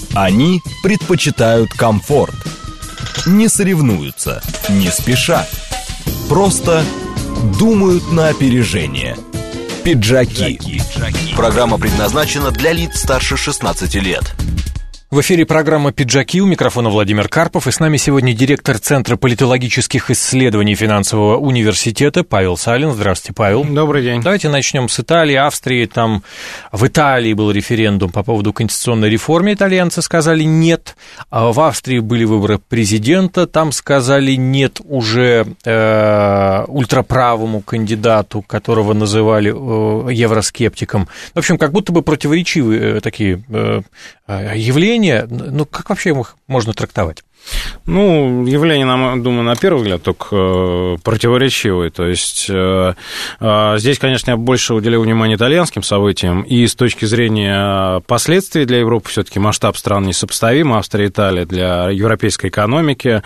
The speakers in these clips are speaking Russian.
Они предпочитают комфорт. Не соревнуются, не спешат. Просто думают на опережение. Пиджаки. Программа предназначена для лиц старше 16 лет. В эфире программа «Пиджаки», у микрофона Владимир Карпов, и с нами сегодня директор Центра политологических исследований финансового университета Павел Салин. Здравствуйте, Павел. Добрый день. Давайте начнем с Италии, Австрии. Там в Италии был референдум по поводу конституционной реформы, итальянцы сказали «нет». А в Австрии были выборы президента, там сказали «нет» уже ультраправому кандидату, которого называли евроскептиком. В общем, как будто бы противоречивые такие явления. Ну, как вообще их можно трактовать? Ну, явление, думаю, на первый взгляд только противоречивое. То есть здесь, конечно, я больше уделил внимание итальянским событиям, и с точки зрения последствий для Европы все-таки масштаб стран несопоставим, Австрия и Италия для европейской экономики,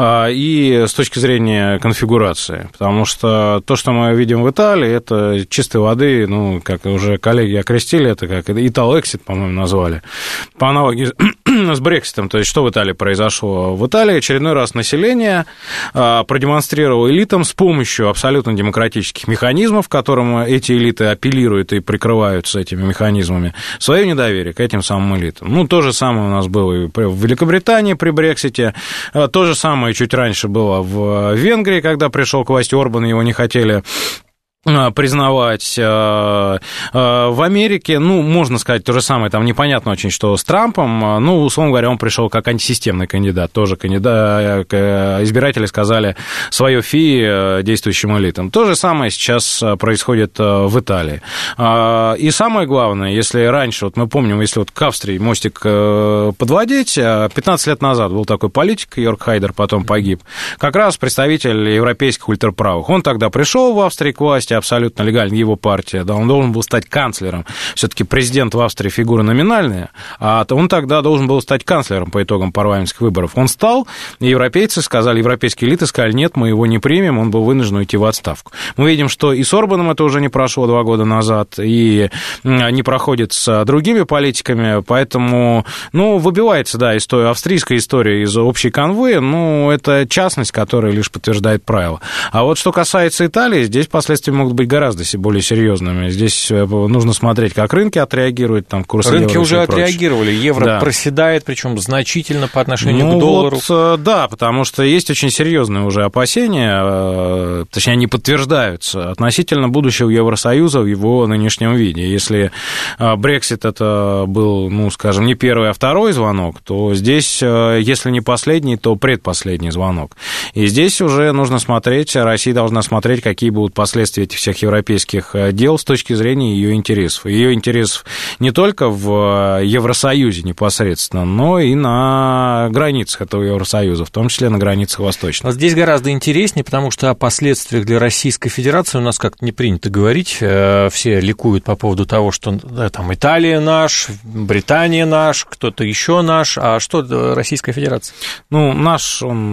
и с точки зрения конфигурации. Потому что то, что мы видим в Италии, это чистой воды, ну, как уже коллеги окрестили, это как Итало-эксит, по-моему, назвали, по аналогии с Брекситом. То есть что в Италии произошло? В Италии очередной раз население продемонстрировало элитам с помощью абсолютно демократических механизмов, к которым эти элиты апеллируют и прикрываются этими механизмами, свое недоверие к этим самым элитам. Ну, то же самое у нас было и в Великобритании при Брексите, то же самое чуть раньше было в Венгрии, когда пришел к власти Орбан, его не хотели признавать. В Америке, ну, можно сказать то же самое, там непонятно очень, что с Трампом, ну, условно говоря, он пришел как антисистемный кандидат, тоже кандидат, избиратели сказали свое фи действующим элитам. То же самое сейчас происходит в Италии. И самое главное, если раньше, вот мы помним, если вот к Австрии мостик подводить, 15 лет назад был такой политик, Йорк Хайдер, потом погиб, как раз представитель европейских ультраправых. Он тогда пришел в Австрии к власти, абсолютно легально, его партия, да, он должен был стать канцлером. Все-таки президент в Австрии фигура номинальная, а он тогда должен был стать канцлером по итогам парламентских выборов. Он стал, и европейцы сказали, европейские элиты сказали, нет, мы его не примем, он был вынужден уйти в отставку. Мы видим, что и с Орбаном это уже не прошло 2 года назад, и не проходит с другими политиками, поэтому, ну, выбивается, да, австрийская история из общей канвы, ну, это частность, которая лишь подтверждает правило. А вот что касается Италии, здесь последствия могут быть гораздо более серьезными. Здесь нужно смотреть, как рынки отреагируют, там, курсы евро. Рынки уже отреагировали, евро проседает, причем значительно по отношению к доллару. Вот, да, потому что есть очень серьезные уже опасения, точнее, они подтверждаются относительно будущего Евросоюза в его нынешнем виде. Если Брексит это был, ну, скажем, не первый, а второй звонок, то здесь, если не последний, то предпоследний звонок. И здесь уже нужно смотреть, Россия должна смотреть, какие будут последствия этих всех европейских дел с точки зрения ее интересов. Ее интересов не только в Евросоюзе непосредственно, но и на границах этого Евросоюза, в том числе на границах восточных. Но здесь гораздо интереснее, потому что о последствиях для Российской Федерации у нас как-то не принято говорить. Все ликуют по поводу того, что да, там Италия наш, Британия наш, кто-то еще наш. А что Российская Федерация? Ну, наш, он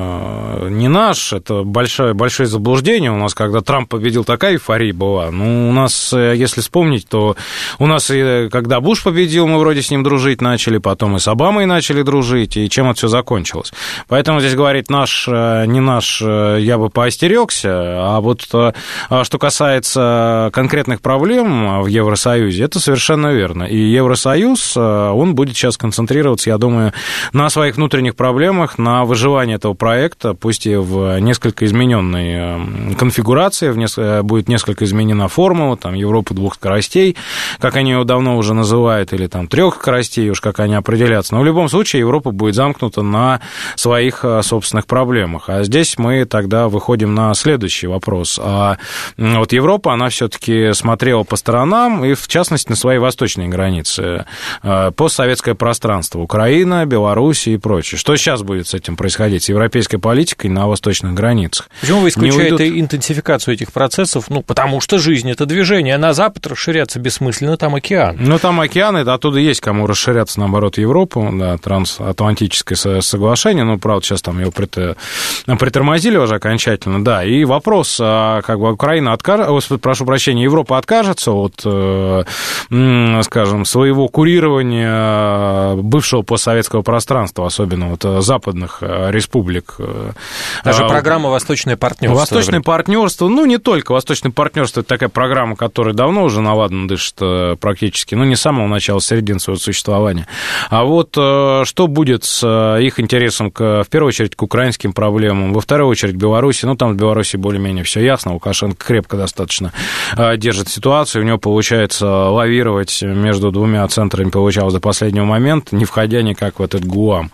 не наш, это большое заблуждение у нас, когда Трамп победил, такая эйфория была. Ну, у нас, если вспомнить, то у нас, и когда Буш победил, мы вроде с ним дружить начали, потом и с Обамой начали дружить, и чем это все закончилось. Поэтому здесь говорить наш, не наш, я бы поостерегся, а вот что касается конкретных проблем в Евросоюзе, это совершенно верно. И Евросоюз, он будет сейчас концентрироваться, я думаю, на своих внутренних проблемах, на выживании этого проекта, пусть и в несколько измененной конфигурации, будет несколько изменена формула, там, Европа 2 скоростей, как они ее давно уже называют, или там 3 скоростей, уж как они определятся. Но в любом случае Европа будет замкнута на своих собственных проблемах. А здесь мы тогда выходим на следующий вопрос. Вот Европа, она все-таки смотрела по сторонам, и в частности на свои восточные границы, постсоветское пространство, Украина, Беларусь и прочее. Что сейчас будет с этим происходить, с европейской политикой на восточных границах? Почему вы исключаете интенсификацию этих процессов процессов, потому что жизнь – это движение, а на запад расширяться бессмысленно, там океан. Там океаны, оттуда есть кому расширяться, наоборот, в Европу, да, трансатлантическое соглашение, правда, сейчас там его притормозили уже окончательно, да, и вопрос, Украина Европа откажется от, скажем, своего курирования бывшего постсоветского пространства, особенно западных республик. Даже программа «Восточное партнерство». Восточное партнерство, не только Восточное партнерство, это такая программа, которая давно уже наладно дышит практически, не с самого начала, с середины своего существования. А вот что будет с их интересом, в первую очередь, к украинским проблемам, во вторую очередь, Беларуси, там в Беларуси более-менее все ясно, Лукашенко крепко достаточно держит ситуацию, у него получается лавировать между двумя центрами, получалось до последнего момента, не входя никак в этот ГУАМ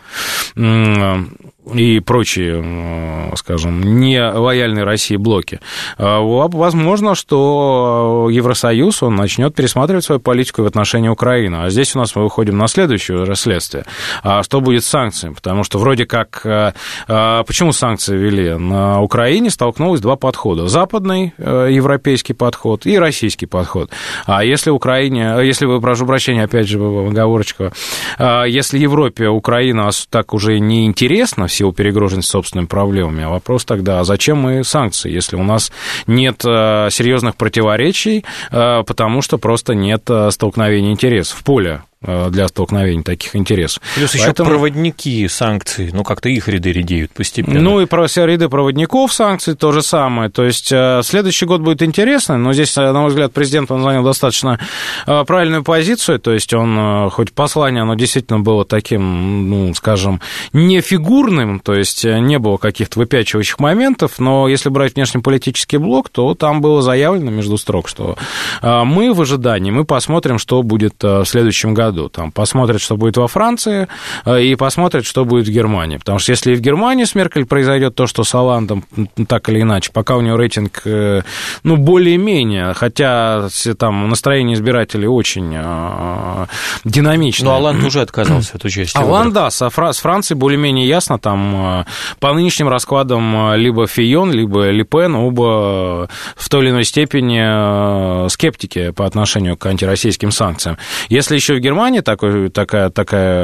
и прочие, скажем, не лояльные России блоки. Возможно, что Евросоюз, он начнет пересматривать свою политику в отношении Украины. А здесь у нас мы выходим на следующее расследствие. Что будет с санкциями? Потому что вроде как... Почему санкции ввели? На Украине столкнулось два подхода. Западный европейский подход и российский подход. А если прошу прощения, опять же, оговорочка, если Европе Украина так уже не интересна, в силу перегруженности собственными проблемами. А вопрос тогда, а зачем мы санкции, если у нас нет серьезных противоречий, потому что просто нет столкновения интересов, поля для столкновения таких интересов. Плюс еще проводники санкций, как-то их ряды редеют постепенно. И про все ряды проводников санкций то же самое. То есть следующий год будет интересный, но здесь, на мой взгляд, президент он занял достаточно правильную позицию, то есть он, хоть послание, оно действительно было таким, скажем, не фигурным, то есть не было каких-то выпячивающих моментов, но если брать внешнеполитический блок, то там было заявлено между строк, что мы в ожидании, мы посмотрим, что будет в следующем году. Там посмотрят, что будет во Франции, и посмотрят, что будет в Германии. Потому что если и в Германии с Меркель произойдет то, что с Олландом, так или иначе, пока у него рейтинг, более-менее, хотя там настроение избирателей очень динамичное. Но Олланд уже отказался от участия. Олланд, да, с Францией более-менее ясно, там по нынешним раскладам либо Фийон, либо Ле Пен, оба в той или иной степени скептики по отношению к антироссийским санкциям. Если еще в Германии такая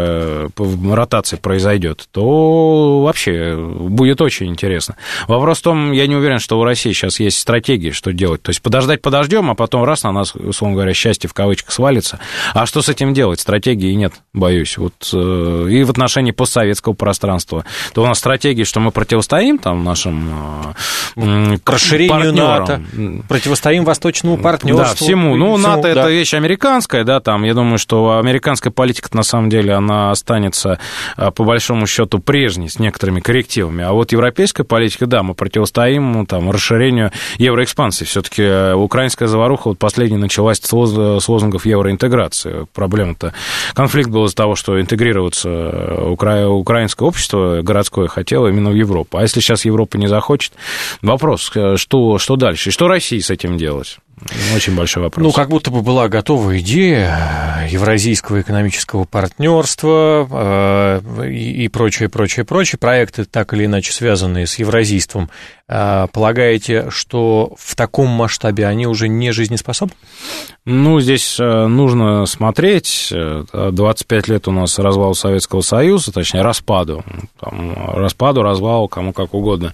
ротация произойдет, то вообще будет очень интересно. Вопрос в том, я не уверен, что у России сейчас есть стратегия, что делать. То есть подождем, а потом раз на нас, условно говоря, счастье в кавычках свалится. А что с этим делать? Стратегии нет, боюсь. И в отношении постсоветского пространства. То у нас стратегия, что мы противостоим там нашим расширению НАТО, противостоим восточному партнерству. Да, всему. НАТО это вещь американская, да, там, я думаю, что американская политика, на самом деле, она останется, по большому счету, прежней, с некоторыми коррективами. А вот европейская политика, да, мы противостоим расширению евроэкспансии. Все-таки украинская заваруха последняя началась с лозунгов евроинтеграции. Проблема-то, конфликт был из-за того, что интегрироваться украинское общество городское хотело именно в Европу. А если сейчас Европа не захочет, вопрос, что дальше? И что России с этим делать? Очень большой вопрос. Как будто бы была готова идея Евразийского экономического партнерства и прочее. Проекты, так или иначе связанные с евразийством. Полагаете, что в таком масштабе они уже не жизнеспособны? Здесь нужно смотреть. 25 лет у нас развал Советского Союза, точнее, распаду, развалу, кому как угодно.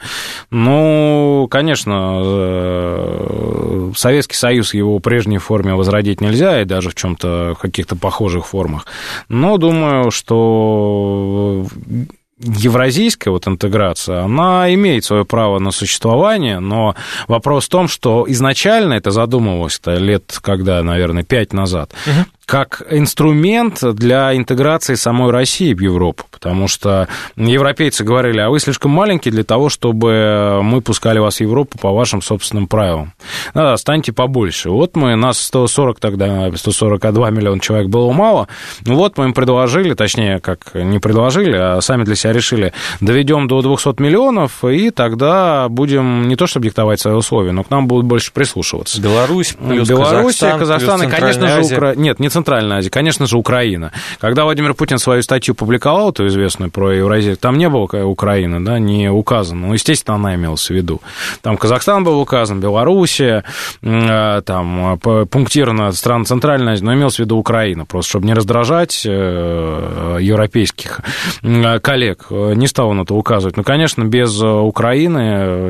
Конечно, Советский Союз в его прежней форме возродить нельзя, и даже в чем-то каких-то похожих формах. Но думаю, что евразийская интеграция, она имеет свое право на существование, но вопрос в том, что изначально это задумывалось лет, наверное, 5 назад, как инструмент для интеграции самой России в Европу, потому что европейцы говорили, а вы слишком маленькие для того, чтобы мы пускали вас в Европу по вашим собственным правилам. Станьте побольше. Нас 142 миллиона человек было мало, мы им предложили, точнее, не предложили, а сами для себя решили, доведем до 200 миллионов, и тогда будем не то чтобы диктовать свои условия, но к нам будут больше прислушиваться. Беларусь, плюс Казахстан, и, конечно же, Украина. Нет, Центральная Азия, конечно же, Украина. Когда Владимир Путин свою статью публиковал, эту известную про Евразию, там не было Украины, да, не указано. Ну, естественно, она имелась в виду. Там Казахстан был указан, Белоруссия, там пунктирно страны Центральной Азии, но имелось в виду Украина, просто чтобы не раздражать европейских коллег, не стал он это указывать. Ну, конечно, без Украины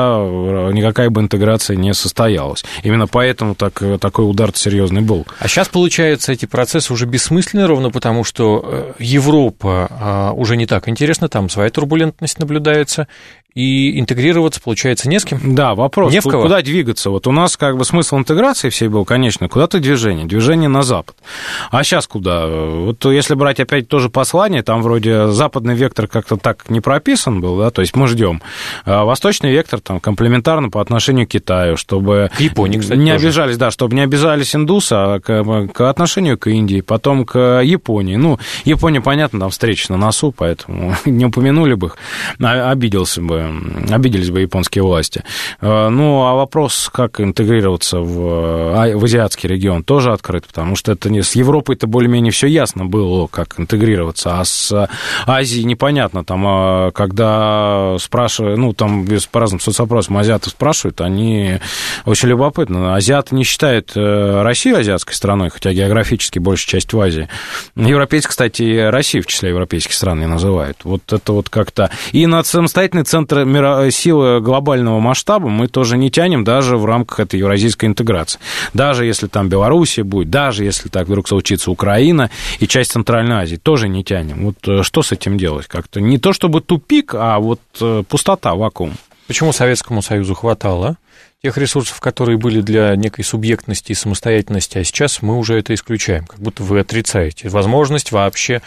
никакая бы интеграция не состоялась. Именно поэтому такой удар-то серьезный был. А сейчас, получается, эти процессы уже бессмысленны, ровно потому, что Европа уже не так интересна, там своя турбулентность наблюдается, и интегрироваться, получается, не с кем? Да, вопрос, куда двигаться? Вот у нас как бы смысл интеграции всей был, конечно, куда-то движение на запад. А сейчас куда? Вот если брать опять тоже послание, там вроде западный вектор как-то так не прописан был, да, то есть мы ждем. А восточный вектор там комплементарно по отношению к Китаю, чтобы к Японии, кстати, не обижались, да, чтобы не обижались индусы, а к отношению к Индии, потом к Японии. Ну, Япония, понятно, там встреча на носу, поэтому не упомянули бы их, обиделись бы японские власти. Ну, а вопрос, как интегрироваться в азиатский регион, тоже открыт, потому что это с Европой-то более-менее все ясно было, как интегрироваться, а с Азией непонятно. Там, когда спрашивают, ну, там по разным соцопросам азиатов спрашивают, они очень любопытно. Азиаты не считают Россию азиатской страной, хотя географически большая часть в Азии. Европейцы, кстати, Россию в числе европейских стран не называют. Вот это вот как-то... И на самостоятельный центр силы глобального масштаба мы тоже не тянем даже в рамках этой евразийской интеграции. Даже если там Белоруссия будет, даже если так вдруг случится Украина и часть Центральной Азии, тоже не тянем. Вот что с этим делать? Как-то не то чтобы тупик, а вот пустота, вакуум. Почему Советскому Союзу хватало тех ресурсов, которые были для некой субъектности и самостоятельности, а сейчас мы уже это исключаем, как будто вы отрицаете возможность вообще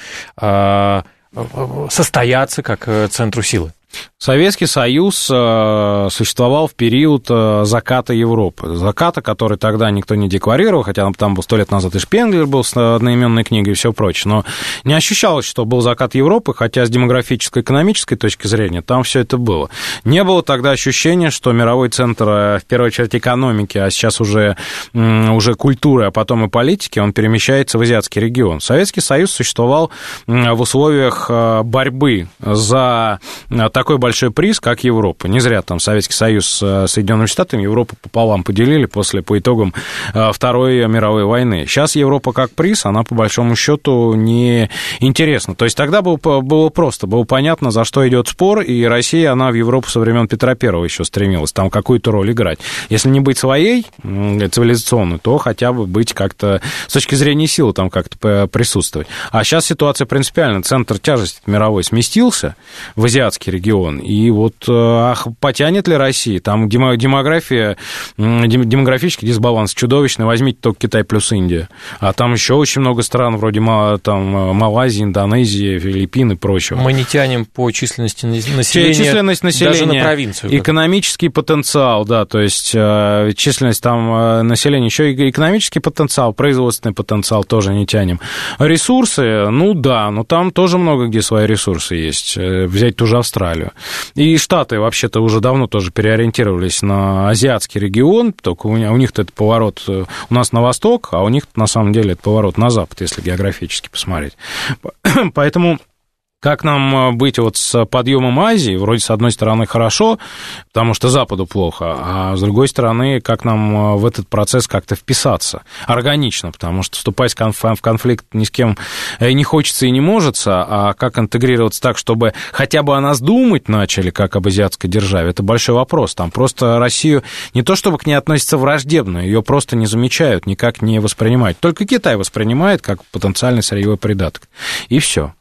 состояться как центру силы? Советский Союз существовал в период заката Европы. Заката, который тогда никто не декларировал, хотя там был 100 лет назад и Шпенглер был с одноименной книгой и все прочее, но не ощущалось, что был закат Европы, хотя с демографической, экономической точки зрения там все это было. Не было тогда ощущения, что мировой центр, в первую очередь, экономики, а сейчас уже культуры, а потом и политики, он перемещается в азиатский регион. Советский Союз существовал в условиях борьбы за такой большой приз, как Европа. Не зря там Советский Союз с Соединенными Штатами Европу пополам поделили по итогам Второй мировой войны. Сейчас Европа как приз, она по большому счету не интересна. То есть тогда было просто, было понятно, за что идет спор, и Россия, она в Европу со времен Петра I еще стремилась там какую-то роль играть. Если не быть своей, цивилизационной, то хотя бы быть как-то, с точки зрения силы, там как-то присутствовать. А сейчас ситуация принципиальна. Центр тяжести мировой сместился в азиатский регион, и вот потянет ли Россия? Там демографический дисбаланс чудовищный. Возьмите только Китай плюс Индия. А там еще очень много стран, вроде там Малайзии, Индонезии, Филиппины и прочего. Мы не тянем по численности населения, даже на провинцию. Экономический потенциал, да, то есть численность там населения, еще и экономический потенциал, производственный потенциал тоже не тянем. Ресурсы, ну да, но там тоже много где свои ресурсы есть. Взять ту же Австралию. И Штаты вообще-то уже давно тоже переориентировались на азиатский регион, только у них-то это поворот у нас на восток, а у них на самом деле это поворот на запад, если географически посмотреть. Поэтому как нам быть вот с подъемом Азии? Вроде, с одной стороны, хорошо, потому что Западу плохо, а с другой стороны, как нам в этот процесс как-то вписаться органично, потому что вступать в конфликт ни с кем не хочется и не может, а как интегрироваться так, чтобы хотя бы о нас думать начали, как об азиатской державе, это большой вопрос. Там просто Россию не то чтобы к ней относятся враждебно, ее просто не замечают, никак не воспринимают. Только Китай воспринимает как потенциальный сырьевой придаток. И все.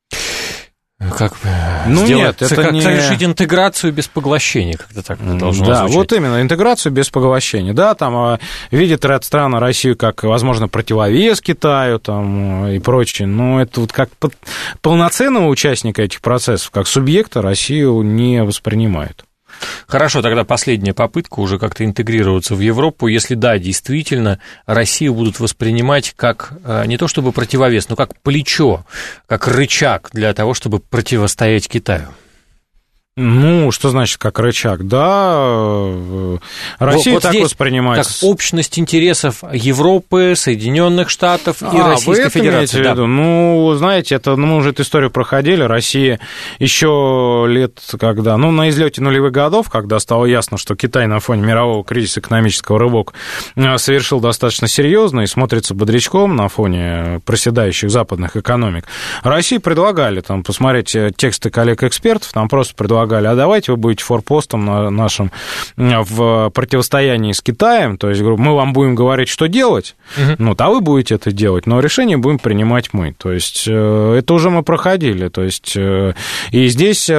Как нет, это как не... совершить интеграцию без поглощения, как-то так должно звучать. Да, вот именно, интеграцию без поглощения. Да, там видит ряд стран Россию как, возможно, противовес Китаю там, и прочее, но это вот как полноценного участника этих процессов, как субъекта Россию не воспринимают. Хорошо, тогда последняя попытка уже как-то интегрироваться в Европу. Если да, действительно, Россию будут воспринимать как не то чтобы противовес, но как плечо, как рычаг для того, чтобы противостоять Китаю. Ну, что значит как рычаг? Да, Россия вот так воспринимается. Как общность интересов Европы, Соединенных Штатов и Российской Федерации. Да. Ну, знаете, это, мы уже эту историю проходили. Россия еще лет, когда, на излете нулевых годов, когда стало ясно, что Китай на фоне мирового кризиса экономического рывок совершил достаточно серьезно и смотрится бодрячком на фоне проседающих западных экономик, России предлагали там посмотреть тексты коллег-экспертов, там просто предлагали: а давайте вы будете форпостом нашим в противостоянии с Китаем, то есть мы вам будем говорить, что делать, а вы будете это делать, но решение будем принимать мы. То есть это уже мы проходили. То есть и здесь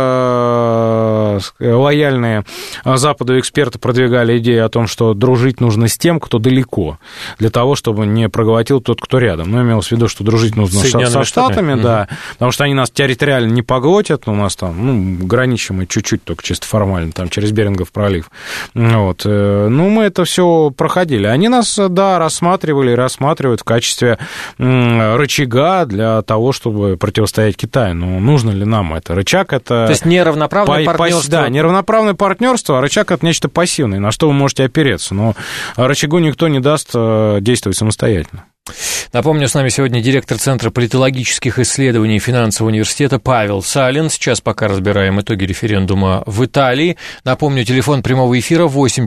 лояльные Западу эксперты продвигали идею о том, что дружить нужно с тем, кто далеко, для того, чтобы не проглотил тот, кто рядом. Имелось в виду, что дружить нужно со Штатами, да, потому что они нас территориально не поглотят, у нас там, граничим мы чуть-чуть, только чисто формально, там, через Берингов пролив. Вот. Мы это все проходили. Они нас, да, рассматривали и рассматривают в качестве рычага для того, чтобы противостоять Китаю. Но нужно ли нам это? Рычаг — это... То есть неравноправное партнерство? Да, неравноправное партнерство, а рычаг — это нечто пассивное, на что вы можете опереться. Но рычагу никто не даст действовать самостоятельно. Напомню, с нами сегодня директор Центра политологических исследований Финансового университета Павел Салин. Сейчас пока разбираем итоги референдума в Италии. Напомню, телефон прямого эфира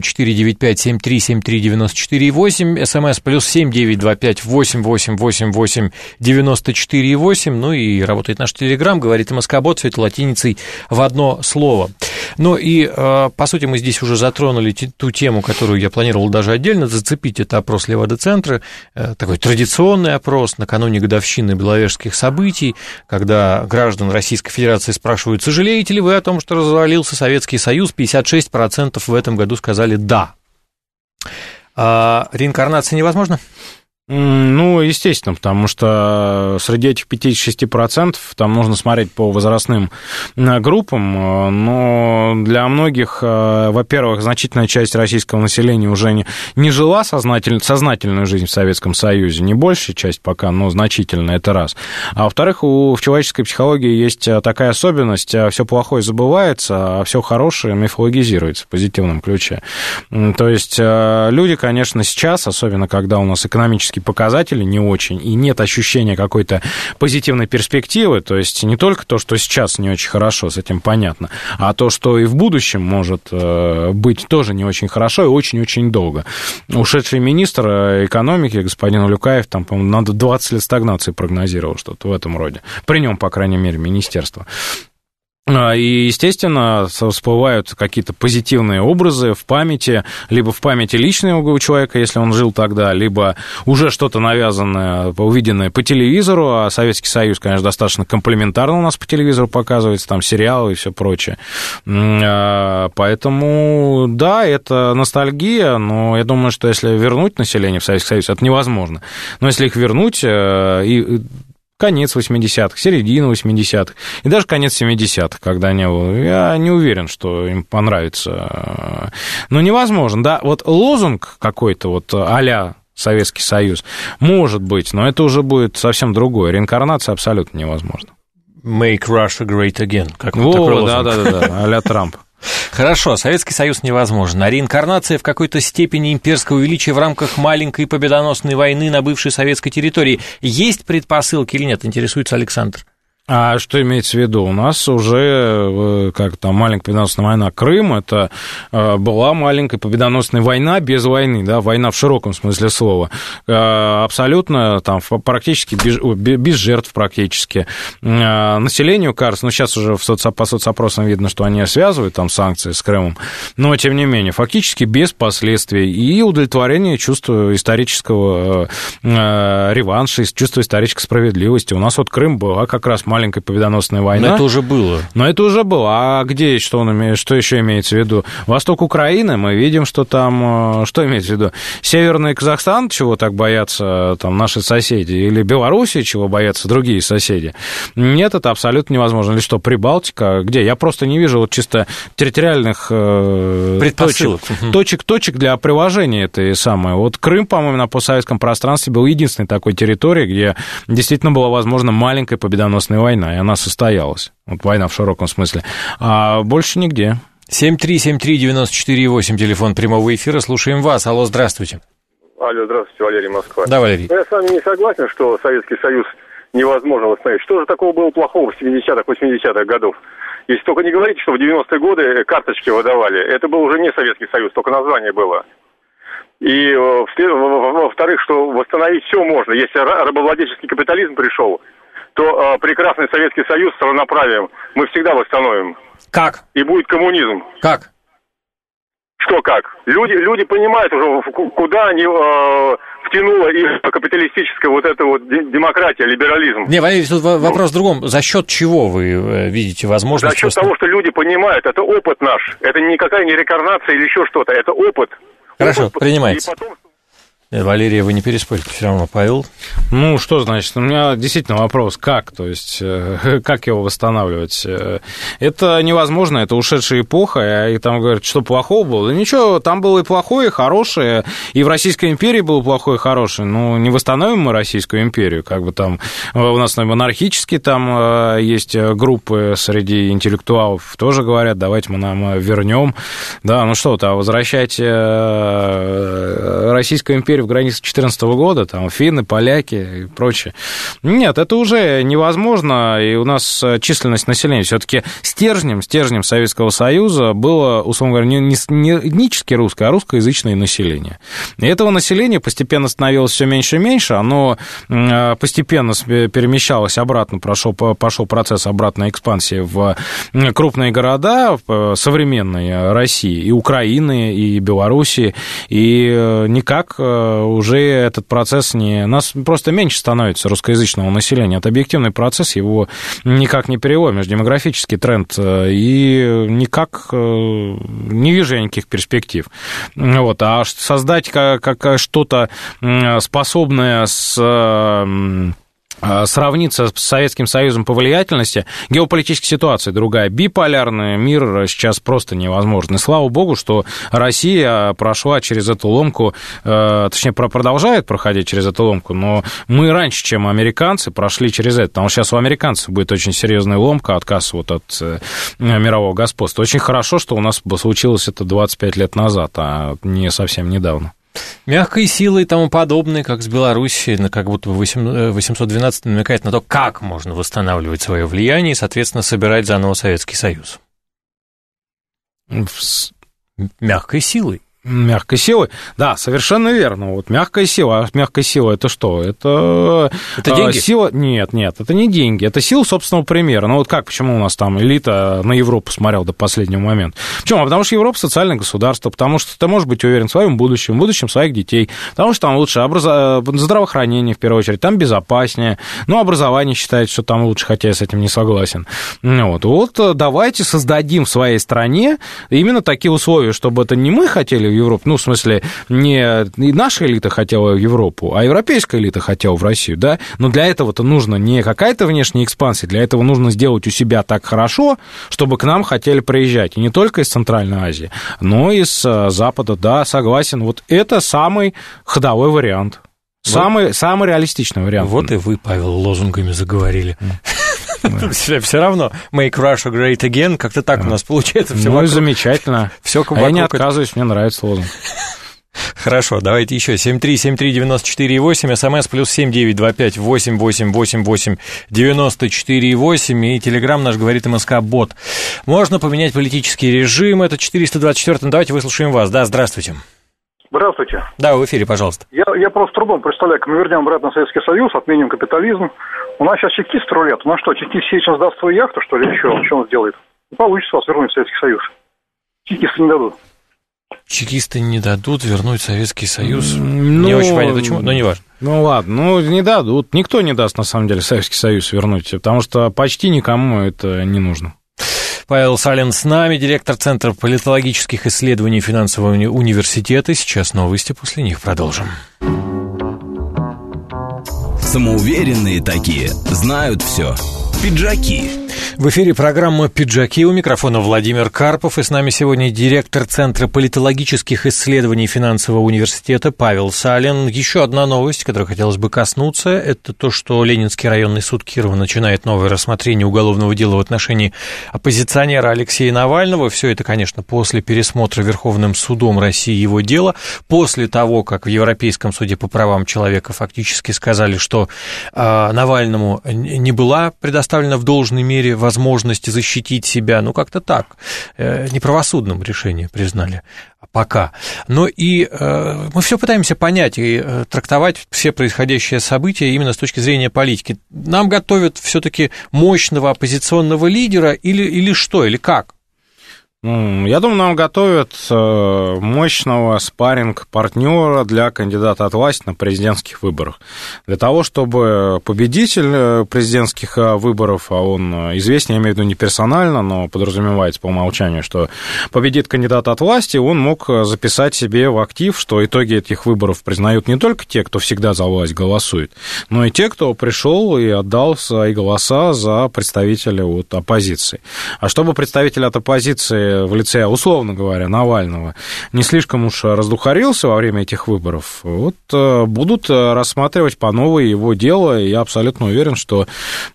8-495-7373-94-8, СМС +7 925 8888 94,8. Ну и работает наш Телеграм, говорит МСК-бот, все это латиницей в одно слово. Ну и, по сути, мы здесь уже затронули ту тему, которую я планировал даже отдельно зацепить. Это опрос Левада-центра, такой традиционный опрос накануне годовщины Беловежских событий, когда граждан Российской Федерации спрашивают: сожалеете ли вы о том, что развалился Советский Союз? 56% в этом году сказали «да». Реинкарнация невозможна? Естественно, потому что среди этих 56% там нужно смотреть по возрастным группам, но для многих, во-первых, значительная часть российского населения уже не жила сознательную жизнь в Советском Союзе, не большая часть пока, но значительная, это раз. А во-вторых, в человеческой психологии есть такая особенность: все плохое забывается, а все хорошее мифологизируется в позитивном ключе. То есть люди, конечно, сейчас, особенно когда у нас экономические показатели не очень, и нет ощущения какой-то позитивной перспективы, то есть не только то, что сейчас не очень хорошо, с этим понятно, а то, что и в будущем может быть тоже не очень хорошо и очень-очень долго. Ушедший министр экономики, господин Улюкаев, там, по-моему, надо 20 лет стагнации прогнозировал, что-то в этом роде. При нем, по крайней мере, министерство. И, естественно, всплывают какие-то позитивные образы в памяти, либо в памяти личной у человека, если он жил тогда, либо уже что-то навязанное, увиденное по телевизору, а Советский Союз, конечно, достаточно комплементарно у нас по телевизору показывается, там сериалы и все прочее. Поэтому, да, это ностальгия, но я думаю, что если вернуть население в Советский Союз, это невозможно. Но если их вернуть, и конец 80-х, середина 80-х и даже конец 70-х, когда не было. Я не уверен, что им понравится. Но невозможно, да. Вот лозунг какой-то вот а-ля Советский Союз может быть, но это уже будет совсем другое. Реинкарнация абсолютно невозможна. Make Russia great again. Как вот такой лозунг. Да, а-ля Трамп. Хорошо, Советский Союз невозможен, а реинкарнация в какой-то степени имперского величия в рамках маленькой победоносной войны на бывшей советской территории есть предпосылки или нет, интересуется Александр. А что имеется в виду? У нас уже, как там, маленькая победоносная война Крым, это была маленькая победоносная война без войны, да, война в широком смысле слова. Абсолютно, там, практически без жертв практически. Населению кажется, сейчас уже по соцопросам видно, что они связывают там санкции с Крымом, но, тем не менее, фактически без последствий и удовлетворение чувства исторического реванша, чувства исторической справедливости. У нас вот Крым была как раз маленькая победоносная война. Но это уже было. А где, что еще имеется в виду? Восток Украины, мы видим, что там... Что имеется в виду? Северный Казахстан, чего так боятся там наши соседи? Или Белоруссия, чего боятся другие соседи? Нет, это абсолютно невозможно. Или что, Прибалтика? Где? Я просто не вижу вот чисто территориальных точек для приложения этой самой. Вот Крым, по-моему, на постсоветском пространстве был единственной такой территорией, где действительно была возможна маленькая победоносная война, и она состоялась. Вот война в широком смысле. А больше нигде. 7373948, телефон прямого эфира. Слушаем вас. Алло, здравствуйте. Алло, здравствуйте, Валерий, Москва. Да, Валерий. Я с вами не согласен, что Советский Союз невозможно восстановить. Что же такого было плохого в 70-х, 80-х годах? Если только не говорите, что в 90-е годы карточки выдавали. Это был уже не Советский Союз, только название было. И, во-вторых, что восстановить все можно. Если рабовладельческий капитализм пришел, то прекрасный Советский Союз с равноправием мы всегда восстановим. Как? И будет коммунизм. Как? Что как? Люди понимают уже, куда они втянула их капиталистическая вот эта вот демократия, либерализм. Не, Валерий, тут вопрос в другом. За счет чего вы видите возможность? За счет того, что люди понимают, это опыт наш. Это никакая не реинкарнация или еще что-то, это опыт. Хорошо, опыт, принимается. Валерия, вы не переспорите все равно, Павел. Ну, что значит? У меня действительно вопрос, как? То есть, как его восстанавливать? Это невозможно, это ушедшая эпоха, и там говорят, что плохого было. Да ничего, там было и плохое, и хорошее, и в Российской империи было плохое и хорошее. Ну, не восстановим мы Российскую империю, как бы там у нас монархические там есть группы среди интеллектуалов, тоже говорят, давайте мы нам вернем. Да, ну что-то, возвращать Российскую империю в границе 2014 года, там, финны, поляки и прочее. Нет, это уже невозможно, и у нас численность населения все-таки стержнем Советского Союза было, условно говоря, не этнически русское, а русскоязычное население. И этого населения постепенно становилось все меньше и меньше, оно постепенно перемещалось обратно, пошел процесс обратной экспансии в крупные города современной России, и Украины, и Белоруссии, и никак уже этот процесс нас просто меньше становится, русскоязычного населения. Это объективный процесс, его никак не переломишь, демографический тренд, и никак не вижу я никаких перспектив. Вот. А создать как что-то способное сравниться с Советским Союзом по влиятельности, геополитическая ситуация другая, биполярный мир сейчас просто невозможно. И слава богу, что Россия прошла через эту ломку, точнее, продолжает проходить через эту ломку, но мы раньше, чем американцы, прошли через это, потому что сейчас у американцев будет очень серьезная ломка, отказ вот от мирового господства. Очень хорошо, что у нас случилось это 25 лет назад, а не совсем недавно. Мягкой силой и тому подобное, как с Белоруссией, как будто бы 812 намекает на то, как можно восстанавливать свое влияние и, соответственно, собирать заново Советский Союз. Мягкой силой. Мягкой силой? Да, совершенно верно. Вот мягкая сила. А мягкая сила это что? Это деньги? Сила... Нет, это не деньги. Это сила собственного примера. Ну вот как, почему у нас там элита на Европу смотрела до последнего момента? Почему? Потому что Европа социальное государство, потому что ты можешь быть уверен в своем будущем, в будущем своих детей, потому что там лучше здравоохранение, в первую очередь, там безопаснее. Ну, образование считается, что там лучше, хотя я с этим не согласен. Вот давайте создадим в своей стране именно такие условия, чтобы это не мы хотели в Европу, ну, в смысле, не наша элита хотела в Европу, а европейская элита хотела в Россию, да, но для этого-то нужно не какая-то внешняя экспансия, для этого нужно сделать у себя так хорошо, чтобы к нам хотели приезжать, и не только из Центральной Азии, но и из Запада, да, согласен, вот это самый ходовой вариант. Самый реалистичный вариант. Вот и вы, Павел, лозунгами заговорили. Все равно Make Russia Great Again, как-то так у нас получается. Ну и замечательно. Я не отказываюсь, мне нравится лозунг. Хорошо, давайте еще. 7373948, смс +7 925 8888 94,8, и телеграм наш говорит МСК-бот. Можно поменять политический режим, это 424. Давайте выслушаем вас. Да, здравствуйте. Здравствуйте. Да, в эфире, пожалуйста. Я просто трудом представляю, как мы вернем обратно Советский Союз, отменим капитализм. У нас сейчас чекисты рулят. У нас что, чекист сейчас сдаст свою яхту, что ли, или что он сделает? Не получится вас вернуть в Советский Союз. Чекисты не дадут. Чекисты не дадут вернуть Советский Союз? Не очень понятно, почему, но не важно. Ну ладно, не дадут. Никто не даст, на самом деле, Советский Союз вернуть, потому что почти никому это не нужно. Павел Салин с нами, директор Центра политологических исследований Финансового университета. Сейчас новости, после них продолжим. Самоуверенные такие, знают все. Пиджаки. В эфире программа «Пиджаки», у микрофона Владимир Карпов, и с нами сегодня директор Центра политологических исследований Финансового университета Павел Салин. Еще одна новость, которой хотелось бы коснуться, это то, что Ленинский районный суд Кирова начинает новое рассмотрение уголовного дела в отношении оппозиционера Алексея Навального. Все это, конечно, после пересмотра Верховным судом России его дела, после того, как в Европейском суде по правам человека фактически сказали, что Навальному не была предоставлена в должной мере возможность защитить себя, ну, как-то так, неправосудным решение признали пока. Но и мы все пытаемся понять и трактовать все происходящие события именно с точки зрения политики. Нам готовят все-таки мощного оппозиционного лидера или что, или как? Я думаю, нам готовят мощного спарринг-партнера для кандидата от власти на президентских выборах. Для того, чтобы победитель президентских выборов, а он известен, я имею в виду не персонально, но подразумевается по умолчанию, что победит кандидат от власти, он мог записать себе в актив, что итоги этих выборов признают не только те, кто всегда за власть голосует, но и те, кто пришел и отдал свои голоса за представителя от оппозиции. А чтобы представитель от оппозиции в лице, условно говоря, Навального не слишком уж раздухарился во время этих выборов, вот будут рассматривать по новой его дело, и я абсолютно уверен, что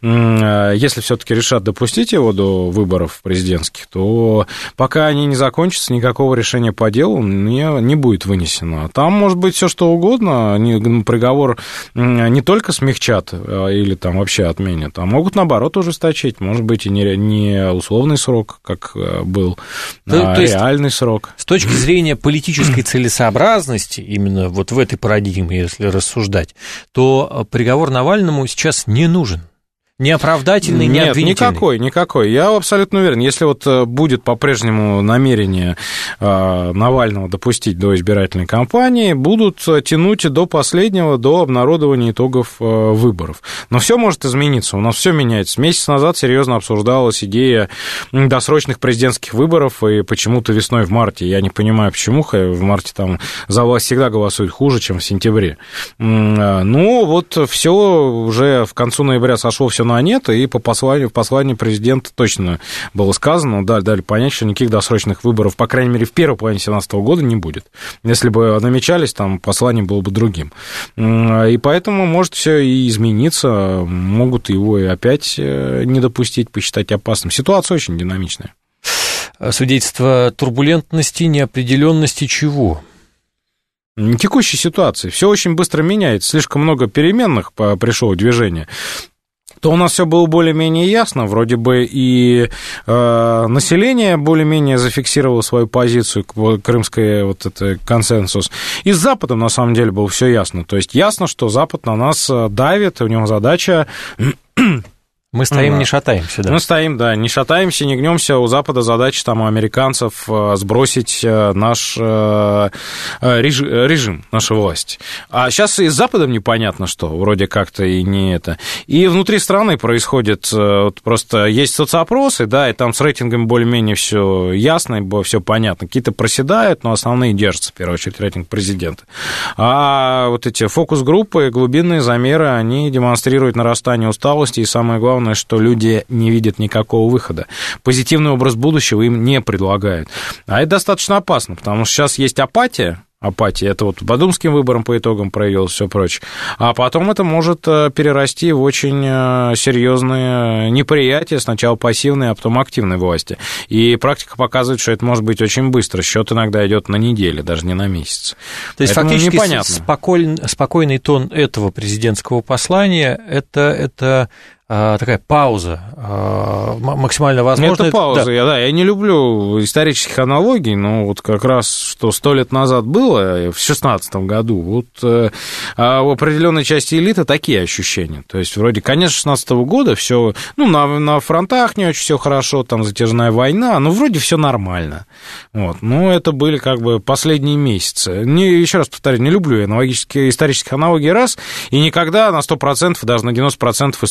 если все-таки решат допустить его до выборов президентских, то пока они не закончатся, никакого решения по делу не будет вынесено. Там может быть все что угодно, приговор не только смягчат или там вообще отменят, а могут наоборот ужесточить, может быть и не условный срок, как был, то реальный срок. С точки зрения политической целесообразности, именно вот в этой парадигме, если рассуждать, то приговор Навальному сейчас не нужен. Не оправдательный, не обвинительный. Нет, никакой. Я абсолютно уверен, если вот будет по-прежнему намерение Навального допустить до избирательной кампании, будут тянуть до последнего, до обнародования итогов выборов. Но все может измениться, у нас все меняется. Месяц назад серьезно обсуждалась идея досрочных президентских выборов, и почему-то весной в марте, я не понимаю, почему в марте там за власть всегда голосуют хуже, чем в сентябре. Ну, вот все уже в концу ноября сошло все на нет, и в послании президента точно было сказано, дали понять, что никаких досрочных выборов, по крайней мере, в первой половине 2017 года не будет. Если бы намечались, там послание было бы другим. И поэтому может все и измениться, могут его и опять не допустить, посчитать опасным. Ситуация очень динамичная. Свидетельство турбулентности, неопределенности чего? Текущей ситуации. Все очень быстро меняется, слишком много переменных пришло в движение. То у нас все было более-менее ясно, вроде бы и население более-менее зафиксировало свою позицию, крымский вот это консенсус, и с Западом, на самом деле, было все ясно. То есть ясно, что Запад на нас давит, у него задача... Мы стоим, не шатаемся, да? Мы стоим, да, не шатаемся, не гнемся. У Запада задача, там, у американцев сбросить наш режим, нашу власть. А сейчас и с Западом непонятно что, вроде как-то и не это. И внутри страны происходит, вот просто есть соцопросы, да, и там с рейтингами более-менее все ясно, все понятно. Какие-то проседают, но основные держатся, в первую очередь, рейтинг президента. А вот эти фокус-группы, глубинные замеры, они демонстрируют нарастание усталости, и самое главное, что люди не видят никакого выхода. Позитивный образ будущего им не предлагают. А это достаточно опасно, потому что сейчас есть апатия, это вот по думским выборам по итогам проявилось, все прочее. А потом это может перерасти в очень серьезные неприятия, сначала пассивной, а потом активной власти. И практика показывает, что это может быть очень быстро. Счет иногда идет на недели, даже не на месяц. То есть фактически спокойный тон этого президентского послания – это такая пауза, максимально возможная. Это пауза, да. Я не люблю исторических аналогий, но вот как раз, что 100 лет назад было, в 2016 году, вот у определенной части элиты такие ощущения. То есть, вроде, конечно, 2016 года все, на фронтах не очень все хорошо, там затяжная война, но вроде все нормально. Вот. Но это были как бы последние месяцы. Еще раз повторю, не люблю исторических аналогий раз, и никогда на 100%, даже на 90% истории не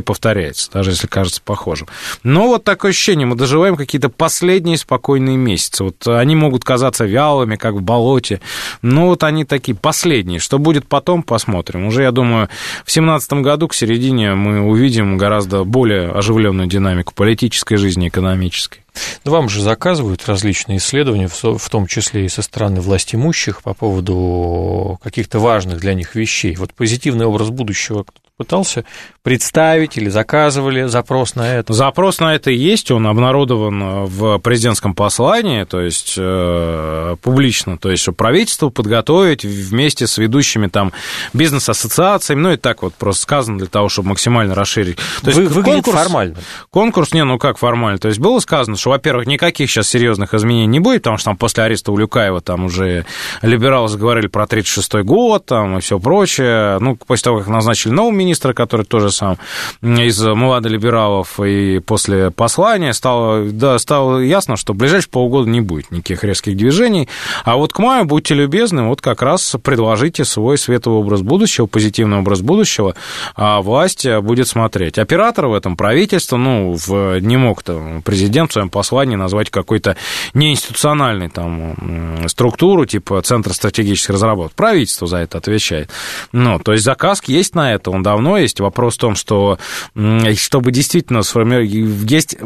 повторяется, даже если кажется похожим. Но вот такое ощущение, мы доживаем какие-то последние спокойные месяцы. Вот они могут казаться вялыми, как в болоте, но вот они такие последние. Что будет потом, посмотрим. Уже, я думаю, в 2017 году к середине мы увидим гораздо более оживленную динамику политической жизни, экономической. Но вам же заказывают различные исследования, в том числе и со стороны властимущих, по поводу каких-то важных для них вещей. Вот позитивный образ будущего кто-то пытался представить или заказывали запрос на это? Запрос на это есть, он обнародован в президентском послании, то есть публично, то есть чтобы правительство подготовить вместе с ведущими там бизнес-ассоциациями, ну и так вот просто сказано для того, чтобы максимально расширить. То есть выглядит формально. Конкурс, как формально, то есть было сказано, что, во-первых, никаких сейчас серьезных изменений не будет, потому что там после ареста Улюкаева там уже либералы заговорили про 1936 год там, и все прочее, ну, после того, как назначили нового министра, который тоже сам из младолибералов, и после послания стало ясно, что в ближайшие полгода не будет никаких резких движений, а вот к маю, будьте любезны, вот как раз предложите свой светлый образ будущего, позитивный образ будущего, а власть будет смотреть. Оператор в этом правительство, не мог президент в своем послании назвать какой-то неинституциональной там структуру, типа Центр стратегической разработки. Правительство за это отвечает. То есть заказ есть на это, он давно есть. Вопрос в том, что чтобы действительно сформировать, есть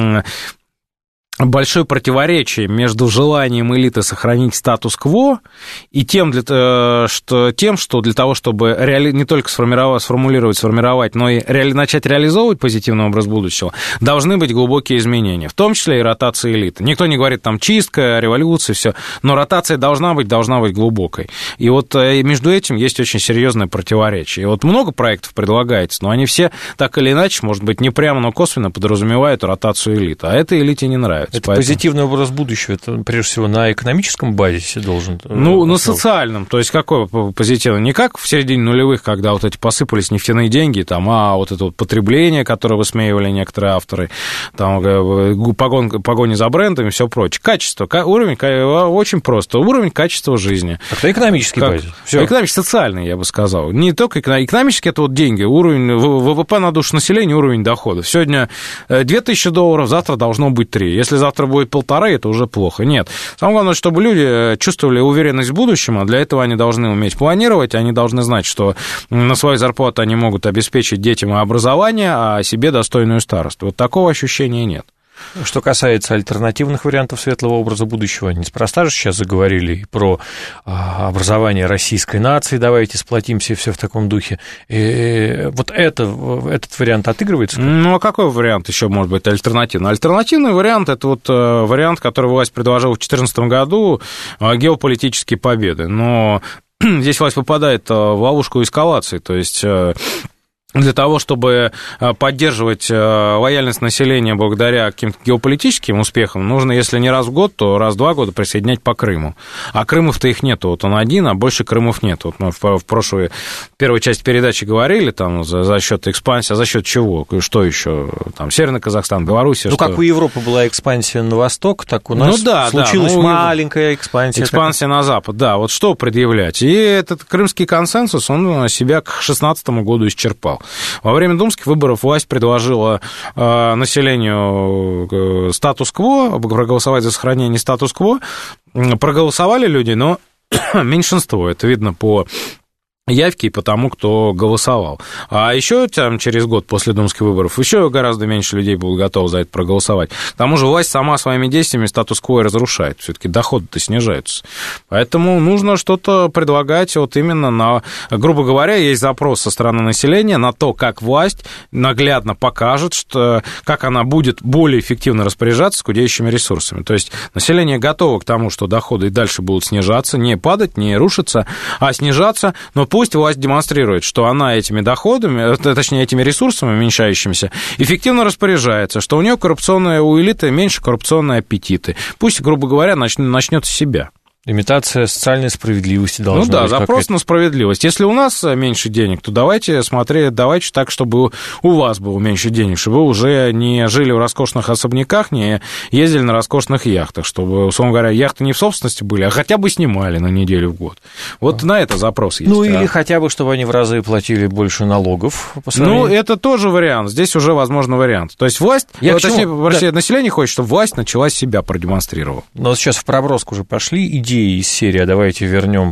большое противоречие между желанием элиты сохранить статус-кво и тем, что для того, чтобы не только сформулировать, но и начать реализовывать позитивный образ будущего, должны быть глубокие изменения, в том числе и ротация элиты. Никто не говорит там чистка, революция, все, но ротация должна быть глубокой. И вот между этим есть очень серьезное противоречие. И вот много проектов предлагается, но они все так или иначе, может быть, не прямо, но косвенно подразумевают ротацию элиты, а этой элите не нравится. Это позитивный образ будущего, это, прежде всего, на экономическом базисе должен... на социальном, то есть какой позитивный? Не как в середине нулевых, когда вот эти посыпались нефтяные деньги, а вот это вот потребление, которое высмеивали некоторые авторы, там погони за брендами и все прочее. Качество, уровень, очень просто, уровень качества жизни. Это экономический базис. Экономический, социальный, я бы сказал. Не только экономический, это вот деньги, уровень ВВП на душу населения, уровень доходов. Сегодня $2000, завтра должно быть 3. Если завтра будет 1,5, это уже плохо. Нет. Самое главное, чтобы люди чувствовали уверенность в будущем, а для этого они должны уметь планировать, они должны знать, что на свою зарплату они могут обеспечить детям образование, а себе достойную старость. Вот такого ощущения нет. Что касается альтернативных вариантов светлого образа будущего, неспроста же сейчас заговорили и про образование российской нации, давайте сплотимся, все в таком духе. И вот этот вариант отыгрывается? А какой вариант еще может быть альтернативный? Альтернативный вариант – это вот вариант, который власть предложила в 2014 году, геополитические победы. Но здесь власть попадает в ловушку эскалации, то есть... Для того, чтобы поддерживать лояльность населения благодаря каким-то геополитическим успехам, нужно, если не раз в год, то раз в 2 года присоединять по Крыму. А Крымов-то их нету, вот он один, а больше Крымов нет. Вот мы в прошлой первой части передачи говорили, там, за счет экспансии, а за счет чего? Что еще? Там, Северный Казахстан, Белоруссия. Как у Европы была экспансия на восток, так у нас случилась маленькая экспансия. Экспансия на запад, да. Вот что предъявлять? И этот крымский консенсус, он себя к 2016 году исчерпал. Во время думских выборов власть предложила населению статус-кво, проголосовать за сохранение статус-кво. Проголосовали люди, но меньшинство. Это видно по явки и по тому, кто голосовал. А еще там, через год после думских выборов еще гораздо меньше людей будут готовы за это проголосовать. К тому же власть сама своими действиями статус-кво разрушает. Все-таки доходы-то снижаются. Поэтому нужно что-то предлагать вот именно грубо говоря, есть запрос со стороны населения на то, как власть наглядно покажет, как она будет более эффективно распоряжаться скудеющими ресурсами. То есть население готово к тому, что доходы и дальше будут снижаться, не падать, не рушиться, а снижаться, но пусть власть демонстрирует, что она этими доходами, точнее, этими ресурсами уменьшающимися, эффективно распоряжается, что у нее у элиты меньше коррупционные аппетиты. Пусть, грубо говоря, начнет с себя. Имитация социальной справедливости должна быть. Ну да, запрос на справедливость. Если у нас меньше денег, то давайте так, чтобы у вас было меньше денег, чтобы вы уже не жили в роскошных особняках, не ездили на роскошных яхтах, чтобы, условно говоря, яхты не в собственности были, а хотя бы снимали на неделю в год. Вот на это запрос есть. Ну, или хотя бы, чтобы они в разы платили больше налогов. Ну, это тоже вариант. Здесь уже, возможно, вариант. То есть власть, население хочет, чтобы власть начала себя продемонстрировать. Но сейчас в проброску уже пошли идеи из серии «давайте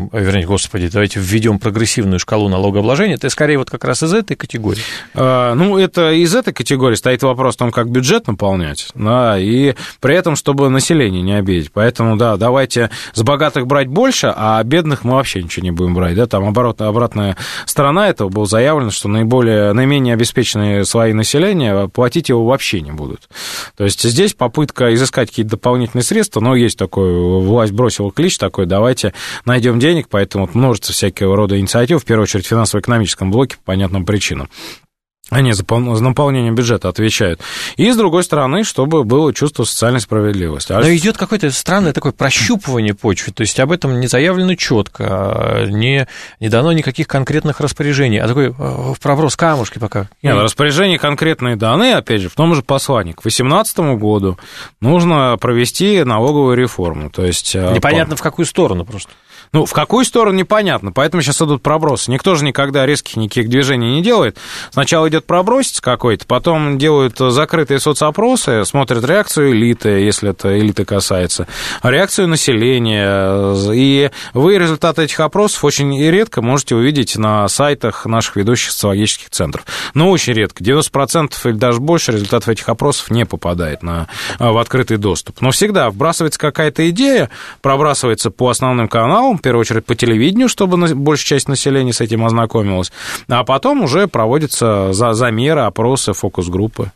давайте введем прогрессивную шкалу налогообложения», это скорее вот как раз из этой категории. Ну, это из этой категории стоит вопрос о том, как бюджет наполнять, да, и при этом, чтобы население не обидеть. Поэтому, да, давайте с богатых брать больше, а бедных мы вообще ничего не будем брать, да, там обратная сторона этого была заявлена, что наименее обеспеченные слои населения платить его вообще не будут. То есть здесь попытка изыскать какие-то дополнительные средства, но есть такое, власть бросила клич такой, давайте найдем денег, поэтому множество всякого рода инициатив, в первую очередь в финансово-экономическом блоке по понятным причинам. Они за наполнение бюджета отвечают. И, с другой стороны, чтобы было чувство социальной справедливости. Но идет какое-то странное такое прощупывание почвы, то есть об этом не заявлено четко, не дано никаких конкретных распоряжений, а такой в проброс камушки пока. Нет, распоряжения конкретные даны, опять же, в том же послании. К 2018 году нужно провести налоговую реформу. То есть, непонятно, в какую сторону просто. Ну, в какую сторону, непонятно, поэтому сейчас идут пробросы. Никто же никогда резких никаких движений не делает. Сначала идет пробросец какой-то, потом делают закрытые соцопросы, смотрят реакцию элиты, если это элиты касается, реакцию населения. И вы результаты этих опросов очень редко можете увидеть на сайтах наших ведущих социологических центров. Но очень редко. 90% или даже больше результатов этих опросов не попадает в открытый доступ. Но всегда вбрасывается какая-то идея, пробрасывается по основным каналам, в первую очередь по телевидению, чтобы большая часть населения с этим ознакомилась, а потом уже проводятся замеры, опросы, фокус-группы.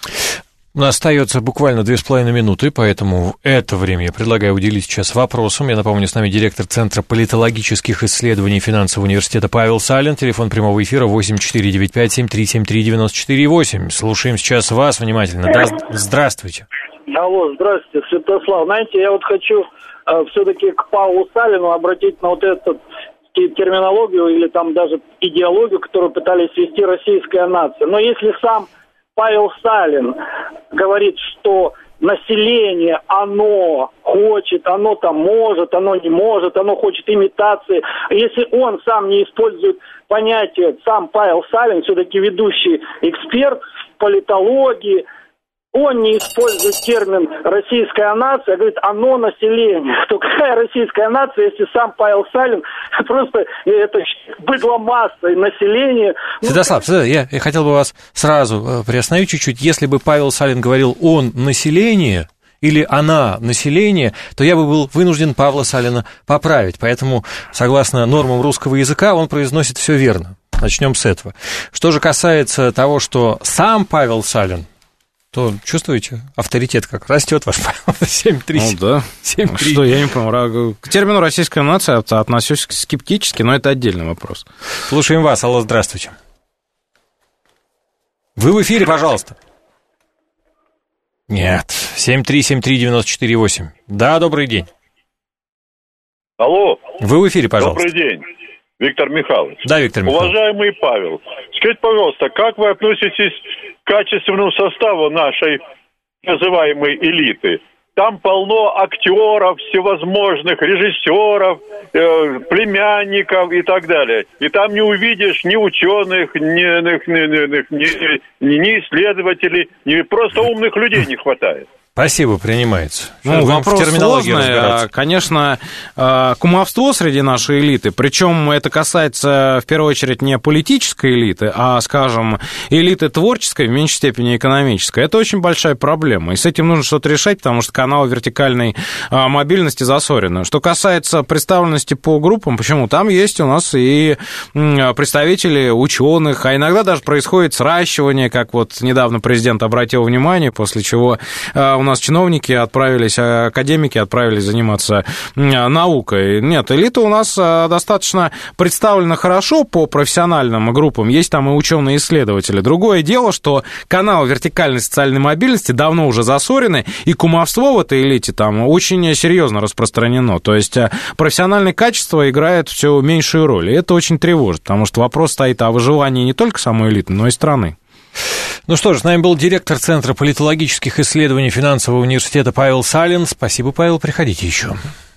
У нас остается буквально 2,5 минуты, поэтому это время я предлагаю уделить сейчас вопросам. Я напомню, с нами директор Центра политологических исследований Финансового университета Павел Салин. Телефон прямого эфира 8495-7373-94-8. Слушаем сейчас вас внимательно. Здравствуйте. Алло, здравствуйте, Святослав. Знаете, я вот хочу все-таки к Павлу Салину обратить на вот эту терминологию или там даже идеологию, которую пытались ввести российская нация. Но если сам Павел Салин говорит, что население, оно хочет, оно там может, оно не может, оно хочет имитации. Если он сам не использует понятие, сам Павел Салин, все-таки ведущий эксперт в политологии, он не использует термин «российская нация», а говорит «оно население». То какая российская нация, если сам Павел Салин просто это быдломасса и население... Святослав, я хотел бы вас сразу приостановить чуть-чуть. Если бы Павел Салин говорил «он население», или «она население», то я бы был вынужден Павла Салина поправить. Поэтому, согласно нормам русского языка, он произносит все верно. Начнем с этого. Что же касается того, что сам Павел Салин, то чувствуете, авторитет как растет ваш 7-3. Ну да. 7-3. Что, я не понимаю. К термину «российская нация» отношусь скептически, но это отдельный вопрос. Слушаем вас. Алло, здравствуйте. Вы в эфире, пожалуйста. Нет. 7373948. Да, добрый день. Алло. Вы в эфире, пожалуйста. Добрый день. Виктор Михайлович. Да, Виктор Михайлович. Уважаемый Павел, скажите, пожалуйста, как вы относитесь к качественному составу нашей называемой элиты? Там полно актеров, всевозможных режиссеров, племянников и так далее. И там не увидишь ни ученых, ни исследователей, ни просто умных людей не хватает. Спасибо, принимается. Ну, вопрос сложный. Конечно, кумовство среди нашей элиты, причем это касается, в первую очередь, не политической элиты, а, скажем, элиты творческой, в меньшей степени экономической. Это очень большая проблема, и с этим нужно что-то решать, потому что каналы вертикальной мобильности засорены. Что касается представленности по группам, почему? Там есть у нас и представители ученых, а иногда даже происходит сращивание, как вот недавно президент обратил внимание, после чего у нас чиновники отправились, академики отправились заниматься наукой. Нет, элита у нас достаточно представлена хорошо по профессиональным группам. Есть там и ученые-исследователи. Другое дело, что каналы вертикальной социальной мобильности давно уже засорены, и кумовство в этой элите там очень серьезно распространено. То есть профессиональное качество играет все меньшую роль. И это очень тревожит, потому что вопрос стоит о выживании не только самой элиты, но и страны. Ну что ж, с нами был директор Центра политологических исследований Финансового университета Павел Салин. Спасибо, Павел, приходите еще.